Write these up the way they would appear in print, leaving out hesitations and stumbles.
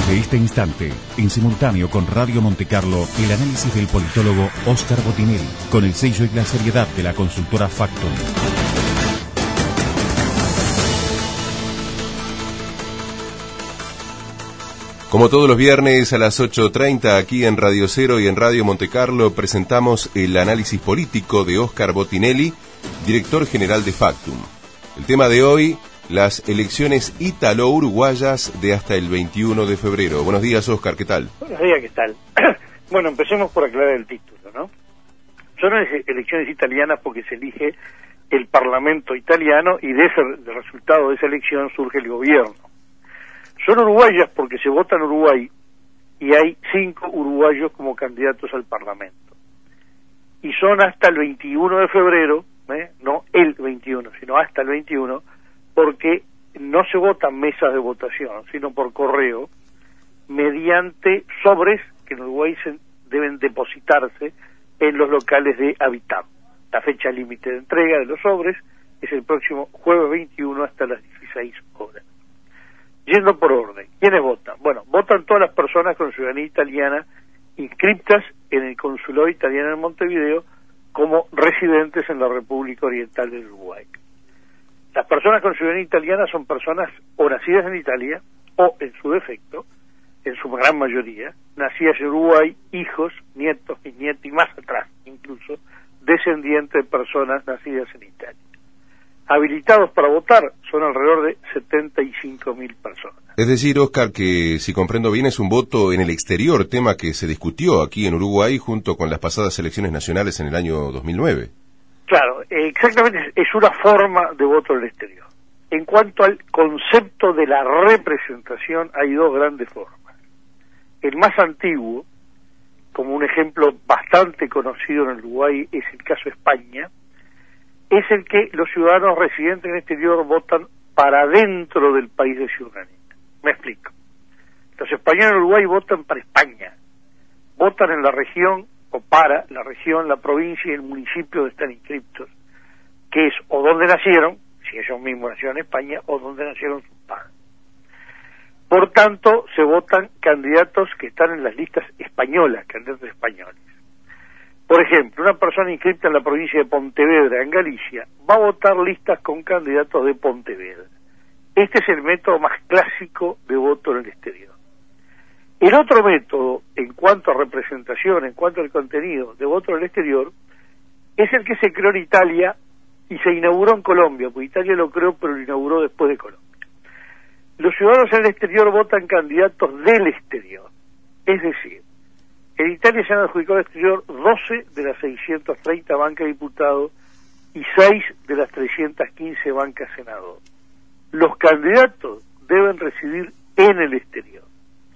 Desde este instante, en simultáneo con Radio Montecarlo, el análisis del politólogo Óscar Botinelli, con el sello y la seriedad de la consultora Factum. Como todos los viernes a las 8:30 aquí en Radio Cero y en Radio Montecarlo presentamos el análisis político de Óscar Botinelli, director general de Factum. El tema de hoy, las elecciones ítalo-uruguayas de hasta el 21 de febrero. Buenos días, Óscar, ¿qué tal? Buenos días, ¿qué tal? Bueno, empecemos por aclarar el título, ¿no? Son elecciones italianas porque se elige el Parlamento italiano y del resultado de esa elección surge el gobierno. Son uruguayas porque se vota en Uruguay y hay 5 uruguayos como candidatos al Parlamento. Y son hasta el 21 de febrero, no el 21, sino hasta el 21, porque no se votan mesas de votación, sino por correo, mediante sobres que en Uruguay deben depositarse en los locales de Habitat. La fecha límite de entrega de los sobres es el próximo jueves 21 hasta las 16 horas. Yendo por orden, ¿quiénes votan? Bueno, votan todas las personas con ciudadanía italiana inscriptas en el Consulado Italiano en Montevideo como residentes en la República Oriental del Uruguay. Las personas con ciudadanía italiana son personas o nacidas en Italia o, en su defecto, en su gran mayoría, nacidas en Uruguay, hijos, nietos, bisnietos y más atrás, incluso, descendientes de personas nacidas en Italia. Habilitados para votar son alrededor de 75.000 personas. Es decir, Óscar, que si comprendo bien es un voto en el exterior, tema que se discutió aquí en Uruguay junto con las pasadas elecciones nacionales en el año 2009. Claro, exactamente, es una forma de voto en el exterior. En cuanto al concepto de la representación, hay 2 grandes formas. El más antiguo, como un ejemplo bastante conocido en Uruguay, es el caso de España, es el que los ciudadanos residentes en el exterior votan para dentro del país de ciudadanía. Me explico. Los españoles en Uruguay votan para España, votan en la región o para la región, la provincia y el municipio donde están inscriptos, que es o donde nacieron, si ellos mismos nacieron en España, o donde nacieron sus padres. Por tanto, se votan candidatos que están en las listas españolas, candidatos españoles. Por ejemplo, una persona inscripta en la provincia de Pontevedra, en Galicia, va a votar listas con candidatos de Pontevedra. Este es el método más clásico de voto en el exterior. El otro método, en cuanto a representación, en cuanto al contenido de voto en el exterior, es el que se creó en Italia y se inauguró en Colombia, porque Italia lo creó, pero lo inauguró después de Colombia. Los ciudadanos en el exterior votan candidatos del exterior. Es decir, en Italia se han adjudicado al exterior 12 de las 630 bancas de diputados y 6 de las 315 bancas senador. Los candidatos deben residir en el exterior.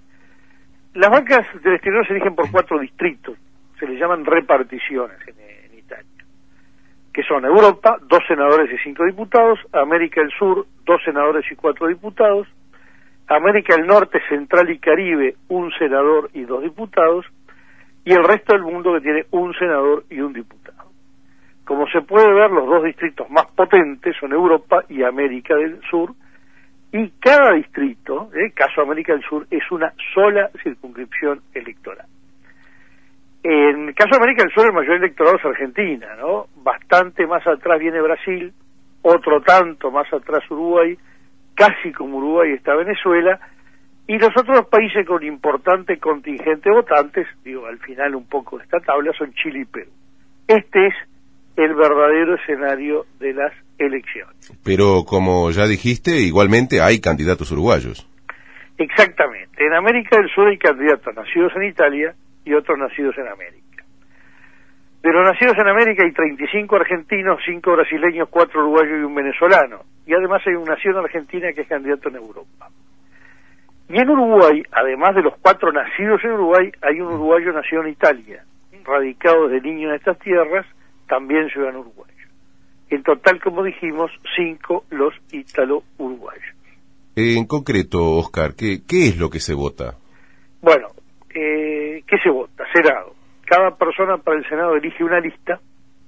Las bancas del exterior se eligen por 4 distritos, se les llaman reparticiones en Italia, que son Europa, 2 senadores y 5 diputados, América del Sur, 2 senadores y 4 diputados, América del Norte, Central y Caribe, 1 senador y 2 diputados, y el resto del mundo que tiene 1 senador y 1 diputado. Como se puede ver, los 2 distritos más potentes son Europa y América del Sur, y cada distrito, caso América del Sur, es una sola circunscripción electoral. En el caso de América del Sur, el mayor electorado es Argentina, ¿no? Bastante más atrás viene Brasil, otro tanto más atrás Uruguay, casi como Uruguay está Venezuela, y los otros países con importante contingente de votantes, digo, al final un poco de esta tabla, son Chile y Perú. Este es el verdadero escenario de las elecciones. Pero, como ya dijiste, igualmente hay candidatos uruguayos. Exactamente. En América del Sur hay candidatos nacidos en Italia y otros nacidos en América. De los nacidos en América hay 35 argentinos, 5 brasileños, 4 uruguayos y 1 venezolano. Y además hay un nacido en Argentina que es candidato en Europa. Y en Uruguay, además de los 4 nacidos en Uruguay, hay un uruguayo nacido en Italia, radicado desde niño en estas tierras, también ciudadano uruguayo. En total, como dijimos, 5 los ítalo-uruguayos. En concreto, Óscar, ¿qué es lo que se vota? Bueno, ¿qué se vota? Senado. Cada persona para el Senado elige una lista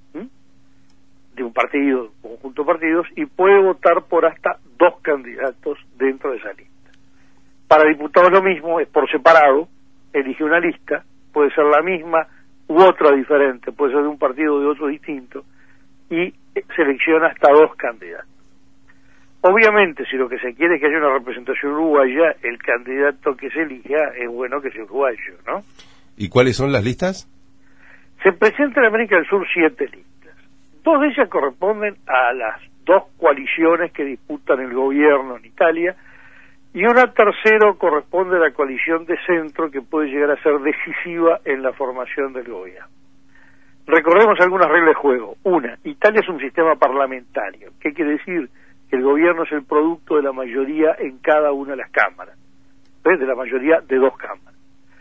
de un partido, conjunto de partidos, y puede votar por hasta 2 candidatos dentro de esa lista. Para diputado todo lo mismo, es por separado, elige una lista, puede ser la misma u otra diferente, puede ser de un partido o de otro distinto, y selecciona hasta 2 candidatos. Obviamente, si lo que se quiere es que haya una representación uruguaya, el candidato que se elija es bueno que sea uruguayo, ¿no? ¿Y cuáles son las listas? Se presenta en América del Sur 7 listas. 2 de ellas corresponden a las 2 coaliciones que disputan el gobierno en Italia, y una tercera corresponde a la coalición de centro que puede llegar a ser decisiva en la formación del gobierno. Recordemos algunas reglas de juego. Una, Italia es un sistema parlamentario. ¿Qué quiere decir? Que el gobierno es el producto de la mayoría en cada una de las cámaras, ¿ves? De la mayoría de 2 cámaras.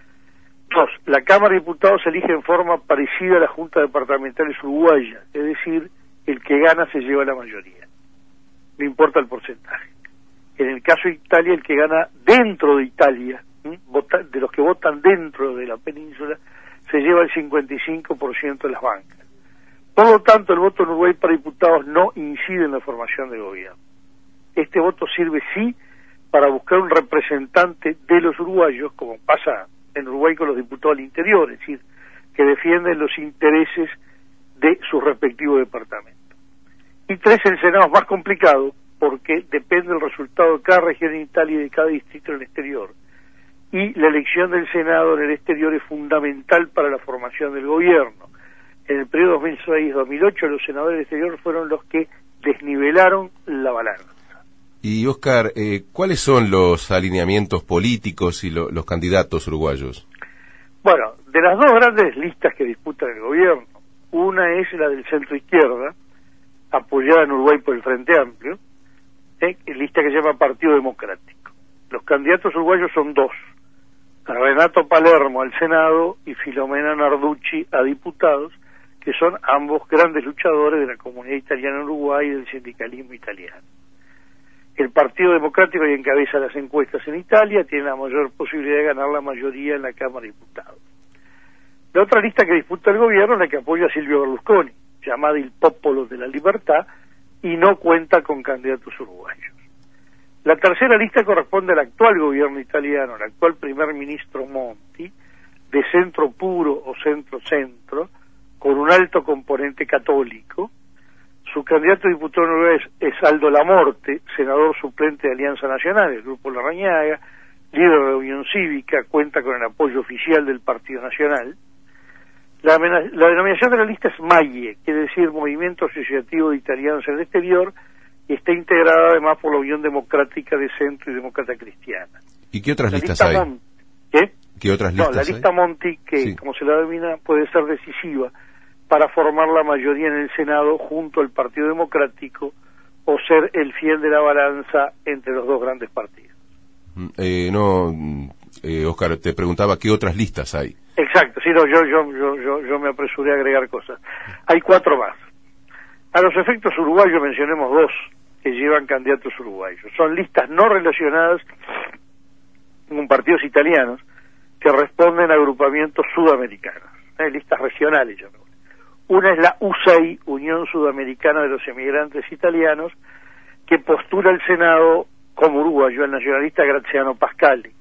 2, la Cámara de Diputados se elige en forma parecida a la Junta Departamentales Uruguaya, es decir, el que gana se lleva la mayoría, no importa el porcentaje. En el caso de Italia, el que gana dentro de Italia, de los que votan dentro de la península, se lleva el 55% de las bancas. Por lo tanto, el voto en Uruguay para diputados no incide en la formación del gobierno. Este voto sirve sí para buscar un representante de los uruguayos, como pasa en Uruguay con los diputados al interior, es decir, que defienden los intereses de sus respectivos departamentos. Y 3, el Senado es más complicado, porque depende del resultado de cada región en Italia y de cada distrito en el exterior. Y la elección del Senado en el exterior es fundamental para la formación del gobierno. En el periodo 2006-2008 los senadores del exterior fueron los que desnivelaron la balanza. Y Oscar, ¿cuáles son los alineamientos políticos y los candidatos uruguayos? Bueno, de las 2 grandes listas que disputan el gobierno, una es la del centro izquierda, apoyada en Uruguay por el Frente Amplio, lista que se llama Partido Democrático. Los candidatos uruguayos son 2, Renato Palermo al Senado y Filomena Narducci a diputados, que son ambos grandes luchadores de la comunidad italiana en Uruguay y del sindicalismo italiano. El Partido Democrático, que encabeza las encuestas en Italia, tiene la mayor posibilidad de ganar la mayoría en la Cámara de Diputados. La otra lista que disputa el gobierno es la que apoya a Silvio Berlusconi, llamada Il Popolo de la Libertà, y no cuenta con candidatos uruguayos. La tercera lista corresponde al actual gobierno italiano, al actual primer ministro Monti, de centro puro o centro-centro, con un alto componente católico. Su candidato a diputado en Uruguay es Aldo Lamorte, senador suplente de Alianza Nacional, el Grupo Larrañaga, líder de la Unión Cívica, cuenta con el apoyo oficial del Partido Nacional. La denominación de la lista es MAIE, quiere decir Movimiento Asociativo de Italianos en el Exterior, y está integrada además por la Unión Democrática de Centro y Demócrata Cristiana. ¿Y qué otras listas hay? ¿Qué otras listas hay? La lista Monti, que sí, como se la denomina, puede ser decisiva para formar la mayoría en el Senado junto al Partido Democrático o ser el fiel de la balanza entre los 2 grandes partidos. Oscar, te preguntaba qué otras listas hay. Exacto, sí, no, yo me apresuré a agregar cosas. Hay 4 más. A los efectos uruguayos mencionemos 2 que llevan candidatos uruguayos. Son listas no relacionadas con partidos italianos que responden a agrupamientos sudamericanos, listas regionales, llamémosle. Una es la USEI, Unión Sudamericana de los Emigrantes Italianos, que postula al Senado como uruguayo al nacionalista Graziano Pascali.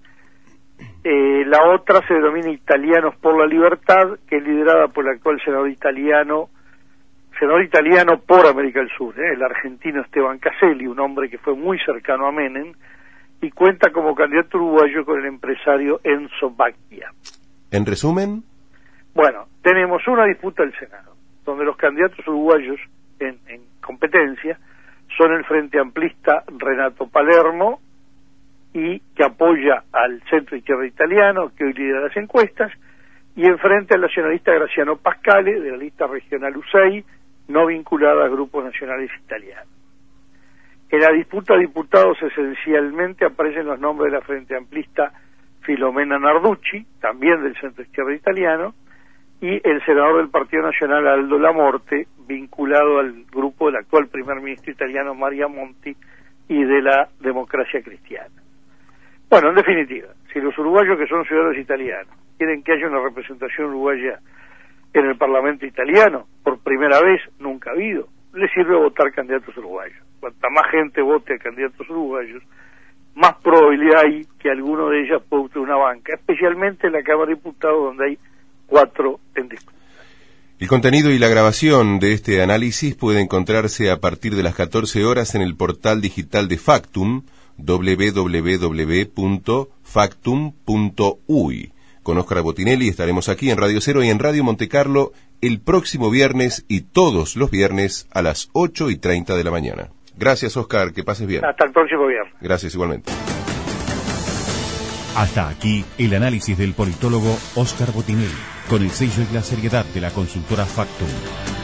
La otra se denomina Italianos por la Libertad, que es liderada por el actual senador italiano por América del Sur, el argentino Esteban Caselli, un hombre que fue muy cercano a Menem, y cuenta como candidato uruguayo con el empresario Enzo Bacchia. ¿En resumen? Bueno, tenemos una disputa del Senado, donde los candidatos uruguayos en competencia son el Frente Amplista Renato Palermo, y que apoya al centro izquierda italiano, que hoy lidera las encuestas, y enfrente al nacionalista Graziano Pascale, de la lista regional USEI, no vinculada a grupos nacionales italianos. En la disputa de diputados esencialmente aparecen los nombres de la Frente Amplista Filomena Narducci, también del centro izquierda italiano, y el senador del Partido Nacional Aldo Lamorte, vinculado al grupo del actual primer ministro italiano Mario Monti y de la Democracia Cristiana. Bueno, en definitiva, si los uruguayos que son ciudadanos italianos quieren que haya una representación uruguaya en el Parlamento italiano, por primera vez, nunca ha habido, les sirve votar candidatos uruguayos. Cuanta más gente vote a candidatos uruguayos, más probabilidad hay que alguno de ellas pueda obtener una banca, especialmente en la Cámara de Diputados, donde hay 4 en discusión. El contenido y la grabación de este análisis puede encontrarse a partir de las 14 horas en el portal digital de Factum, www.factum.uy. Con Óscar Botinelli estaremos aquí en Radio Cero y en Radio Montecarlo el próximo viernes y todos los viernes a las 8:30 de la mañana. Gracias, Óscar, que pases bien. Hasta el próximo viernes. Gracias igualmente. Hasta aquí el análisis del politólogo Óscar Botinelli, con el sello y la seriedad de la consultora Factum.